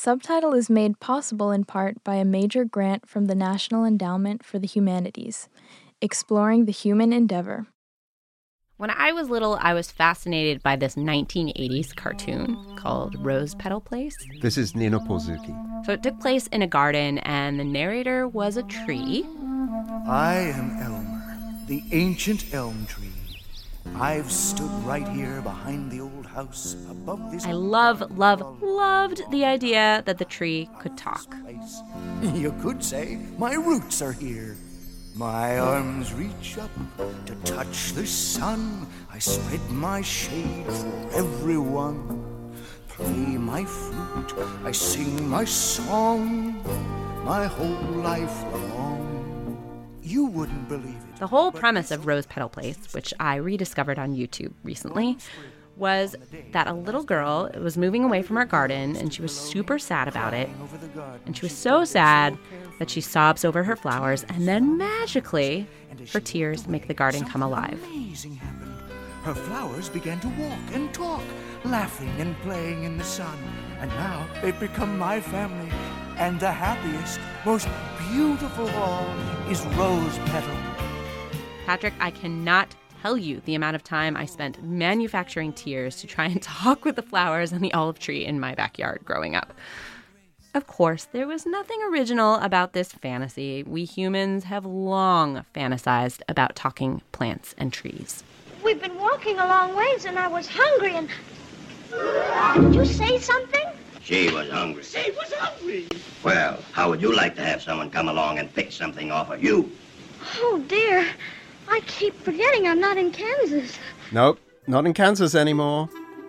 Subtitle is made possible in part by a major grant from the National Endowment for the Humanities, exploring the human endeavor. When I was little, I was fascinated by this 1980s cartoon called Rose Petal Place. This is Nina Porzuki. So it took place in a garden, and the narrator was a tree. I am Elmer, the ancient elm tree. I've stood right here behind the old house above this... I loved the idea that the tree could talk. You could say my roots are here. My arms reach up to touch the sun. I spread my shade for everyone. Play my flute, I sing my song, my whole life long. You wouldn't believe it. The whole premise of Rose Petal Place, which I rediscovered on YouTube recently, was that a little girl was moving away from her garden, and she was super sad about it. And she was so sad that she sobs over her flowers, and then magically, her tears make the garden come alive. Amazing happened. Her flowers began to walk and talk, laughing and playing in the sun. And now they've become my family. And the happiest, most beautiful of all is Rose Petal. Patrick, I cannot tell you the amount of time I spent manufacturing tears to try and talk with the flowers and the olive tree in my backyard growing up. Of course, there was nothing original about this fantasy. We humans have long fantasized about talking plants and trees. We've been walking a long ways and I was hungry and... Did you say something? She was hungry. She was hungry. Well, how would you like to have someone come along and pick something off of you? Oh, dear. I keep forgetting I'm not in Kansas. Nope, not in Kansas anymore.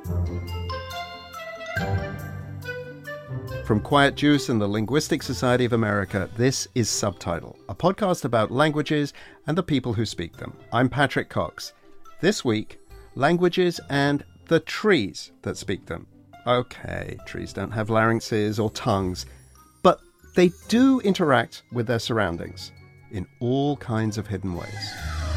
From Quiet Juice and the Linguistic Society of America, this is Subtitle, a podcast about languages and the people who speak them. I'm Patrick Cox. This week, languages and the trees that speak them. Okay, trees don't have larynxes or tongues, but they do interact with their surroundings in all kinds of hidden ways.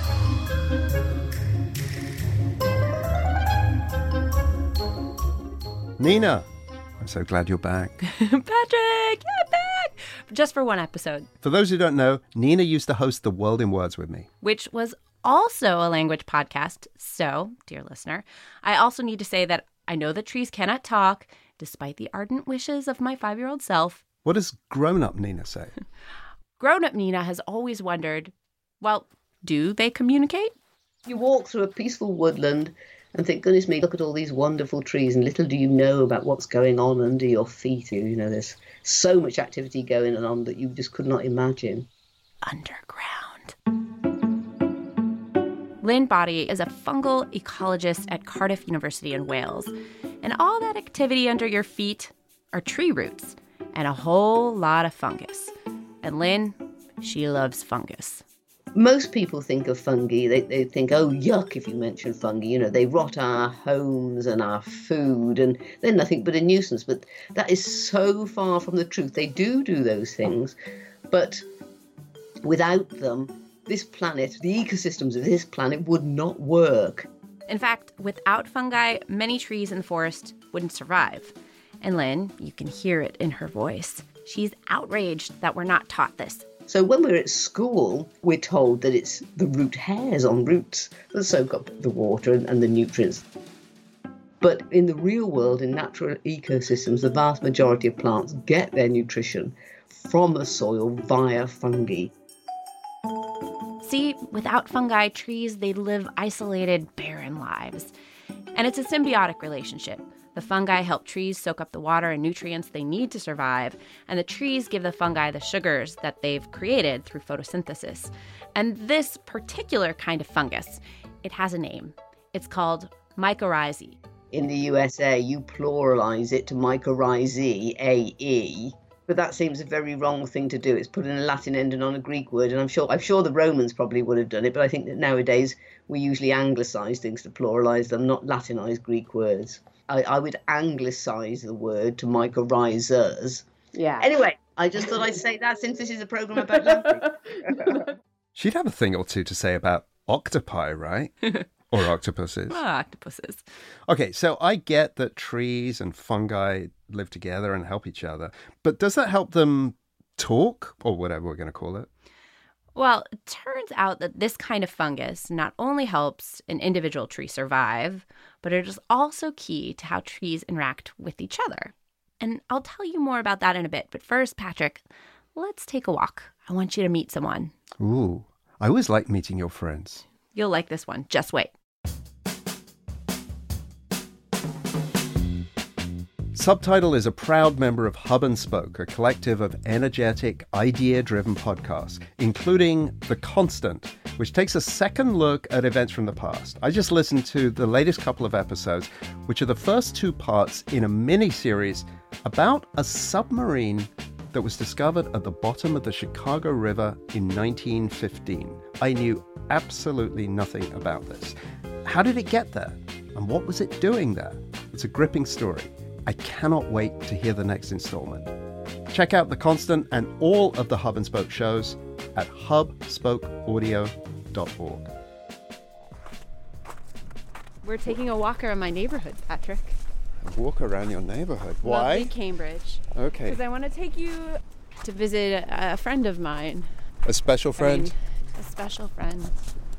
Nina, I'm so glad you're back. Patrick, you're back! Just for one episode. For those who don't know, Nina used to host The World in Words with me, which was also a language podcast. So, dear listener, I also need to say that I know that trees cannot talk, despite the ardent wishes of my 5-year-old self. What does grown-up Nina say? Grown-up Nina has always wondered, well, do they communicate? You walk through a peaceful woodland and think, goodness me, look at all these wonderful trees, and little do you know about what's going on under your feet. You know, there's so much activity going on that you just could not imagine. Underground. Lynn Boddy is a fungal ecologist at Cardiff University in Wales. And all that activity under your feet are tree roots and a whole lot of fungus. And Lynn, she loves fungus. Most people think of fungi, they think, oh, yuck, if you mention fungi. You know, they rot our homes and our food, and they're nothing but a nuisance. But that is so far from the truth. They do those things, but without them, this planet, the ecosystems of this planet would not work. In fact, without fungi, many trees in the forest wouldn't survive. And Lynn, you can hear it in her voice. She's outraged that we're not taught this. So when we're at school, we're told that it's the root hairs on roots that soak up the water and the nutrients. But in the real world, in natural ecosystems, the vast majority of plants get their nutrition from the soil via fungi. See, without fungi, trees, they live isolated, barren lives. And it's a symbiotic relationship. The fungi help trees soak up the water and nutrients they need to survive, and the trees give the fungi the sugars that they've created through photosynthesis. And this particular kind of fungus, it has a name. It's called mycorrhizae. In the USA, you pluralize it to mycorrhizae, A-E, but that seems a very wrong thing to do. It's putting a Latin ending on a Greek word, and I'm sure the Romans probably would have done it, but I think that nowadays we usually anglicize things to pluralize them, not Latinize Greek words. I would anglicize the word to mycorrhizas. Yeah. Anyway, I just thought I'd say that since this is a program about language. She'd have a thing or two to say about octopi, right? Or octopuses. Octopuses. Okay, so I get that trees and fungi live together and help each other, but does that help them talk, or whatever we're going to call it? Well, it turns out that this kind of fungus not only helps an individual tree survive, but it is also key to how trees interact with each other. And I'll tell you more about that in a bit. But first, Patrick, let's take a walk. I want you to meet someone. Ooh, I always like meeting your friends. You'll like this one. Just wait. Subtitle is a proud member of Hub and Spoke, a collective of energetic, idea-driven podcasts, including The Constant, which takes a second look at events from the past. I just listened to the latest couple of episodes, which are the first 2 parts in a mini-series about a submarine that was discovered at the bottom of the Chicago River in 1915. I knew absolutely nothing about this. How did it get there? And what was it doing there? It's a gripping story. I cannot wait to hear the next installment. Check out The Constant and all of the Hub and Spoke shows at hubspokeaudio.org. We're taking a walk around my neighborhood, Patrick. A walk around your neighborhood. Why? Lovely Cambridge. Okay. Because I want to take you to visit a friend of mine. A special friend? A special friend.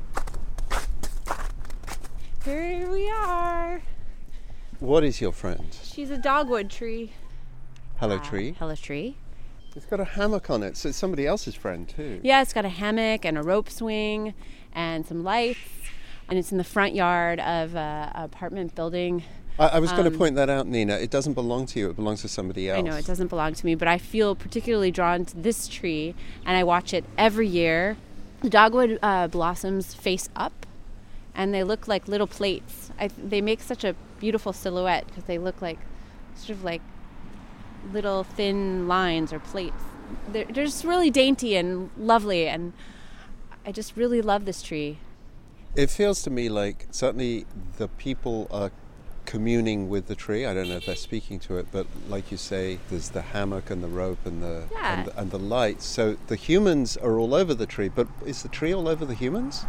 Here we are. What is your friend? She's a dogwood tree. Hello, tree. Hello, tree. It's got a hammock on it, so it's somebody else's friend too. Yeah, it's got a hammock and a rope swing and some lights. And it's in the front yard of an apartment building. I was going to point that out, Nina. It doesn't belong to you. It belongs to somebody else. I know, it doesn't belong to me, but I feel particularly drawn to this tree, and I watch it every year. The dogwood blossoms face up, and they look like little plates. They make such a beautiful silhouette because they look like sort of like little thin lines or plates. They're just really dainty and lovely, and I just really love this tree. It feels to me like certainly the people are communing with the tree. I don't know if they're speaking to it, but like you say, there's the hammock and the rope and and the lights. So the humans are all over the tree, but is the tree all over the humans?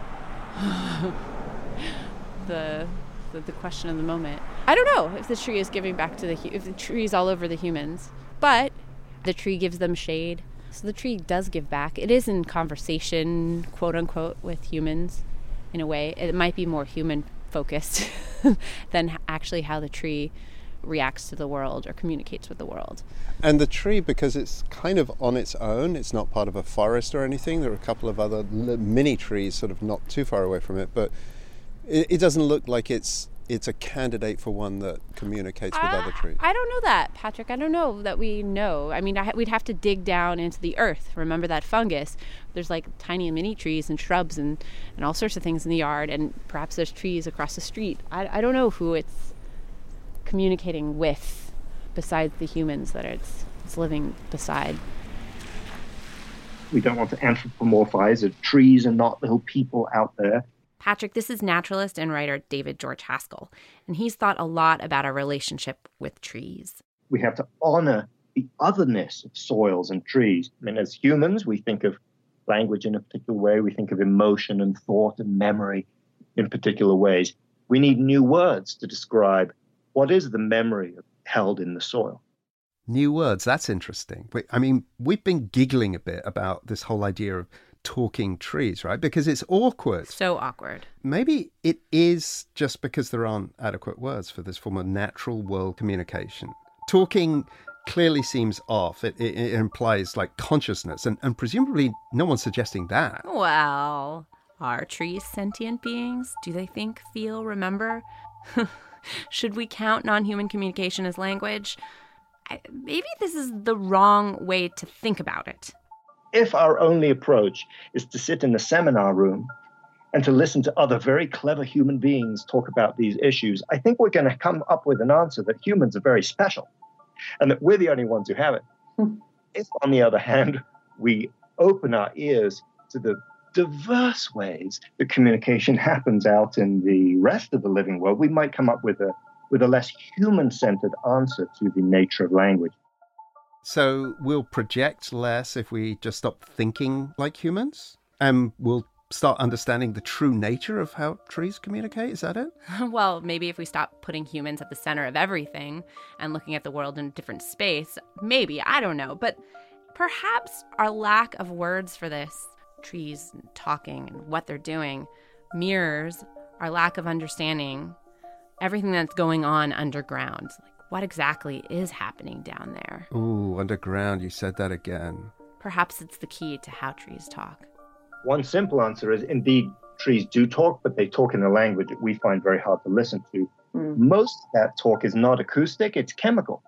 the question of the moment. I don't know if the tree is giving back to if the tree is all over the humans, but the tree gives them shade. So the tree does give back. It is in conversation, quote unquote, with humans in a way. It might be more human focused than actually how the tree reacts to the world or communicates with the world. And the tree, because it's kind of on its own, it's not part of a forest or anything. There are a couple of other mini trees sort of not too far away from it, but it doesn't look like it's a candidate for one that communicates with other trees. I don't know that, Patrick. I don't know that we know. I mean, we'd have to dig down into the earth. Remember that fungus? There's like tiny mini trees and shrubs and all sorts of things in the yard, and perhaps there's trees across the street. I don't know who it's communicating with besides the humans that it's living beside. We don't want to anthropomorphize it. Trees are not little people out there. Patrick, this is naturalist and writer David George Haskell, and he's thought a lot about our relationship with trees. We have to honor the otherness of soils and trees. I mean, as humans, we think of language in a particular way. We think of emotion and thought and memory in particular ways. We need new words to describe what is the memory held in the soil. New words, that's interesting. I mean, we've been giggling a bit about this whole idea of talking trees, right? Because it's awkward. So awkward. Maybe it is just because there aren't adequate words for this form of natural world communication. Talking clearly seems off. It implies like consciousness, and presumably no one's suggesting that. Well, are trees sentient beings? Do they think, feel, remember? Should we count non-human communication as language? Maybe this is the wrong way to think about it. If our only approach is to sit in the seminar room and to listen to other very clever human beings talk about these issues, I think we're going to come up with an answer that humans are very special and that we're the only ones who have it. If, on the other hand, we open our ears to the diverse ways that communication happens out in the rest of the living world, we might come up with a less human-centered answer to the nature of language. So we'll project less if we just stop thinking like humans, and we'll start understanding the true nature of how trees communicate? Is that it? Well, maybe if we stop putting humans at the center of everything and looking at the world in a different space, maybe, I don't know. But perhaps our lack of words for this, trees talking and what they're doing, mirrors our lack of understanding everything that's going on underground. Like, what exactly is happening down there? Ooh, underground, you said that again. Perhaps it's the key to how trees talk. One simple answer is, indeed, trees do talk, but they talk in a language that we find very hard to listen to. Most of that talk is not acoustic, it's chemical.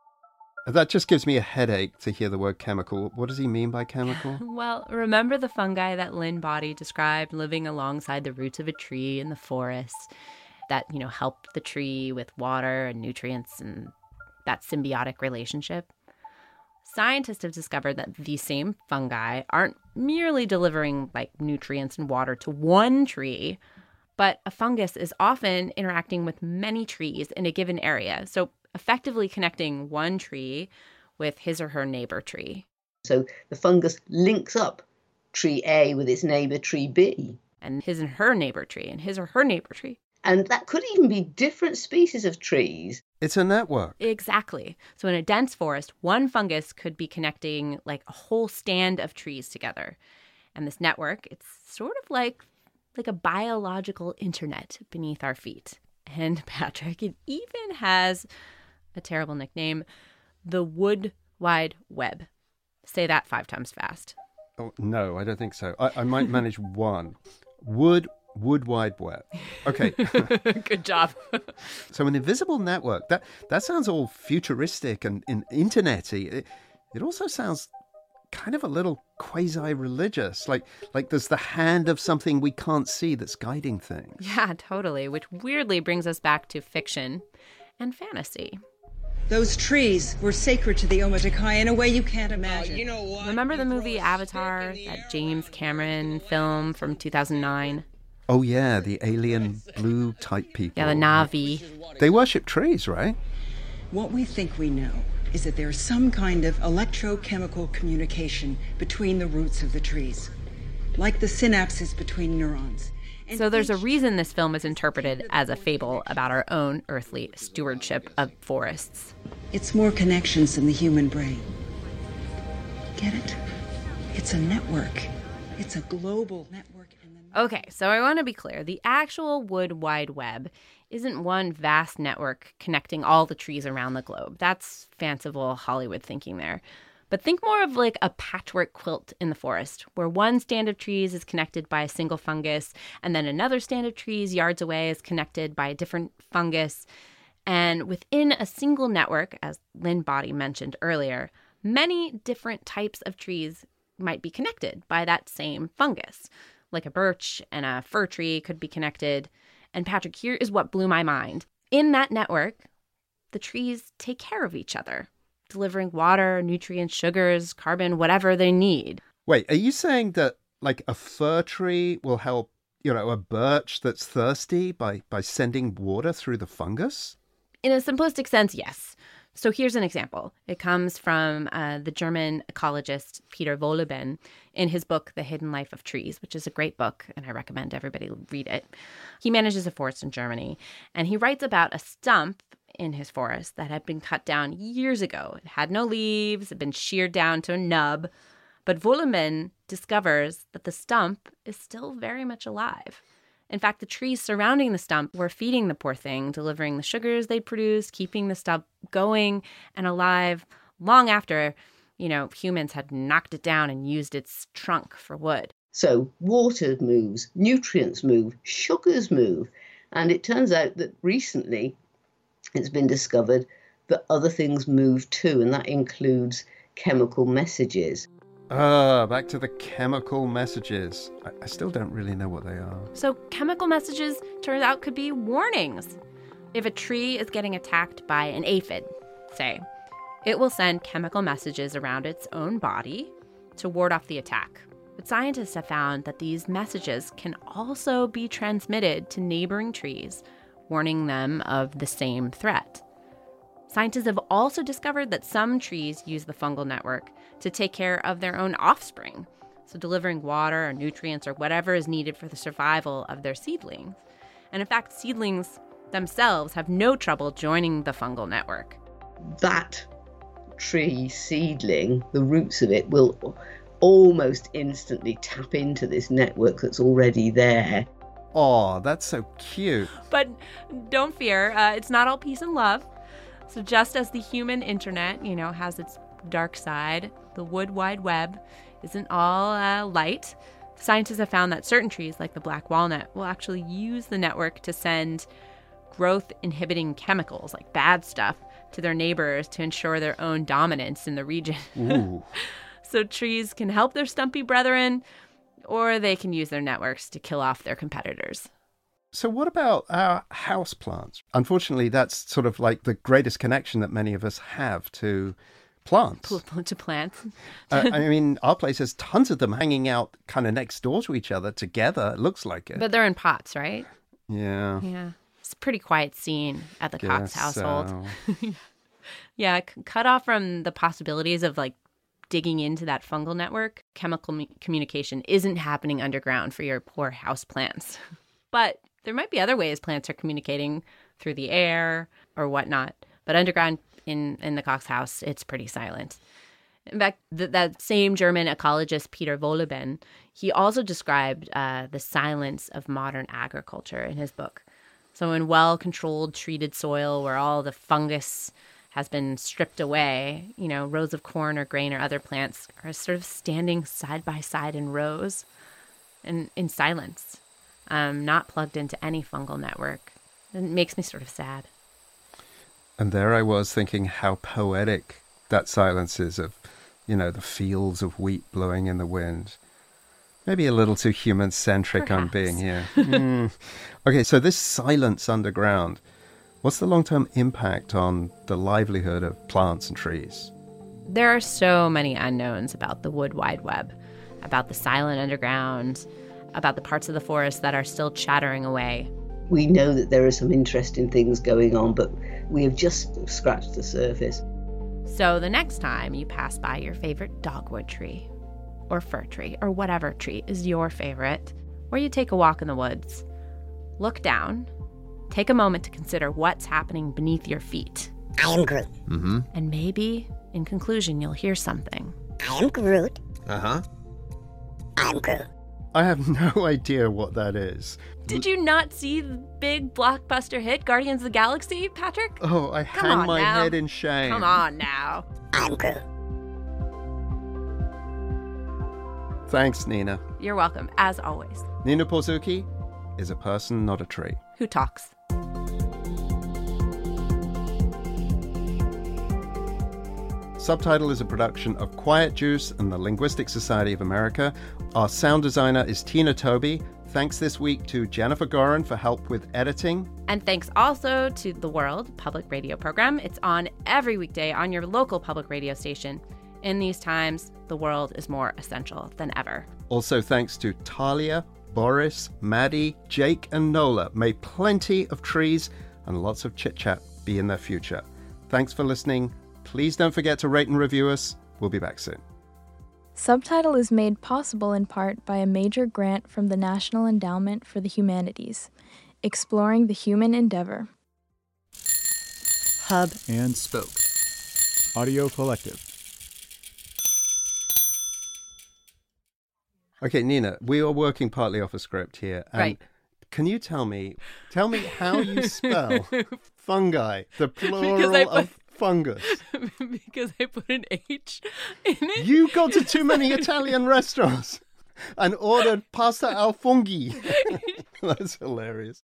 That just gives me a headache to hear the word chemical. What does he mean by chemical? Well, remember the fungi that Lynn Body described living alongside the roots of a tree in the forest that, help the tree with water and nutrients and that symbiotic relationship? Scientists have discovered that these same fungi aren't merely delivering nutrients and water to one tree, but a fungus is often interacting with many trees in a given area. So effectively connecting one tree with his or her neighbor tree. So the fungus links up tree A with its neighbor tree B. And his and her neighbor tree, and his or her neighbor tree. And that could even be different species of trees. It's a network. Exactly. So in a dense forest, one fungus could be connecting a whole stand of trees together. And this network, it's sort of like a biological internet beneath our feet. And Patrick, it even has a terrible nickname, the Wood Wide Web. Say that 5 times fast. Oh, no, I don't think so. I might manage one. Wood Wide Web. Okay. Good job. So an invisible network, that sounds all futuristic and internet-y. It also sounds kind of a little quasi-religious, like there's the hand of something we can't see that's guiding things. Yeah, totally, which weirdly brings us back to fiction and fantasy. Those trees were sacred to the Omaticaya in a way you can't imagine. You know what? Remember the movie Avatar, that James Cameron film from 2009? Oh yeah, the alien blue type people. Yeah, the Na'vi. They worship trees, right? What we think we know is that there's some kind of electrochemical communication between the roots of the trees, like the synapses between neurons. So there's a reason this film is interpreted as a fable about our own earthly stewardship of forests. It's more connections than the human brain. Get it? It's a network. It's a global network. Okay, so I want to be clear. The actual Wood Wide Web isn't one vast network connecting all the trees around the globe. That's fanciful Hollywood thinking there. But think more of a patchwork quilt in the forest, where one stand of trees is connected by a single fungus, and then another stand of trees yards away is connected by a different fungus. And within a single network, as Lynn Body mentioned earlier, many different types of trees might be connected by that same fungus. Like a birch and a fir tree could be connected. And Patrick, here is what blew my mind. In that network, the trees take care of each other, delivering water, nutrients, sugars, carbon, whatever they need. Wait, are you saying that a fir tree will help, a birch that's thirsty by sending water through the fungus? In a simplistic sense, yes. So here's an example. It comes from the German ecologist Peter Wohlleben in his book, The Hidden Life of Trees, which is a great book, and I recommend everybody read it. He manages a forest in Germany, and he writes about a stump in his forest that had been cut down years ago. It had no leaves, had been sheared down to a nub, but Wohlleben discovers that the stump is still very much alive. In fact, the trees surrounding the stump were feeding the poor thing, delivering the sugars they produced, keeping the stump going and alive long after, humans had knocked it down and used its trunk for wood. So water moves, nutrients move, sugars move. And it turns out that recently it's been discovered that other things move too, and that includes chemical messages. Back to the chemical messages. I still don't really know what they are. So chemical messages, turns out, could be warnings. If a tree is getting attacked by an aphid, say, it will send chemical messages around its own body to ward off the attack. But scientists have found that these messages can also be transmitted to neighboring trees, warning them of the same threat. Scientists have also discovered that some trees use the fungal network to take care of their own offspring. so delivering water or nutrients or whatever is needed for the survival of their seedlings. And in fact, seedlings themselves have no trouble joining the fungal network. That tree seedling, the roots of it will almost instantly tap into this network that's already there. Oh, that's so cute. But don't fear, it's not all peace and love. So just as the human internet, has its dark side, the Wood Wide Web isn't all light. Scientists have found that certain trees, like the black walnut, will actually use the network to send growth-inhibiting chemicals, like bad stuff, to their neighbors to ensure their own dominance in the region. Ooh. So trees can help their stumpy brethren, or they can use their networks to kill off their competitors. So what about our house plants? Unfortunately, that's sort of like the greatest connection that many of us have to plants. To plants. I mean, our place has tons of them hanging out kind of next door to each other together. It looks like it. But they're in pots, right? Yeah. Yeah. It's a pretty quiet scene at the Cox household. So. Yeah, cut off from the possibilities of digging into that fungal network, chemical communication isn't happening underground for your poor house plants. But there might be other ways plants are communicating through the air or whatnot. But underground in the Cox house, it's pretty silent. In fact, that same German ecologist, Peter Wohlleben, he also described the silence of modern agriculture in his book. So in well-controlled, treated soil where all the fungus has been stripped away, rows of corn or grain or other plants are sort of standing side by side in rows and in silence, not plugged into any fungal network. It makes me sort of sad. And there I was thinking how poetic that silence is of, the fields of wheat blowing in the wind. Maybe a little too human-centric I'm being here. Okay, so this silence underground, what's the long-term impact on the livelihood of plants and trees? There are so many unknowns about the Wood Wide Web, about the silent underground, about the parts of the forest that are still chattering away. We know that there are some interesting things going on, but we have just scratched the surface. So the next time you pass by your favorite dogwood tree, or fir tree, or whatever tree is your favorite, or you take a walk in the woods, look down, take a moment to consider what's happening beneath your feet. I am Groot. Mm-hmm. And maybe, in conclusion, you'll hear something. I am Groot. Uh-huh. I'm Groot. I have no idea what that is. Did you not see the big blockbuster hit, Guardians of the Galaxy, Patrick? Oh, I hang my head in shame. Come on now. I'm Groot. Thanks, Nina. You're welcome, as always. Nina Porzucki is a person, not a tree. Who talks? Subtitle is a production of Quiet Juice and the Linguistic Society of America. Our sound designer is Tina Toby. Thanks this week to Jennifer Gorin for help with editing. And thanks also to The World public radio program. It's on every weekday on your local public radio station. In these times, The World is more essential than ever. Also thanks to Talia, Boris, Maddie, Jake, and Nola. May plenty of trees and lots of chit-chat be in their future. Thanks for listening. Please don't forget to rate and review us. We'll be back soon. Subtitle is made possible in part by a major grant from the National Endowment for the Humanities, exploring the human endeavor. Hub and Spoke. Audio Collective. Okay, Nina, we are working partly off a script here. And right. Can you tell me how you spell fungi, the plural of fungus? Because I put an H in it. You go to too many Italian restaurants and ordered pasta al funghi. That's hilarious.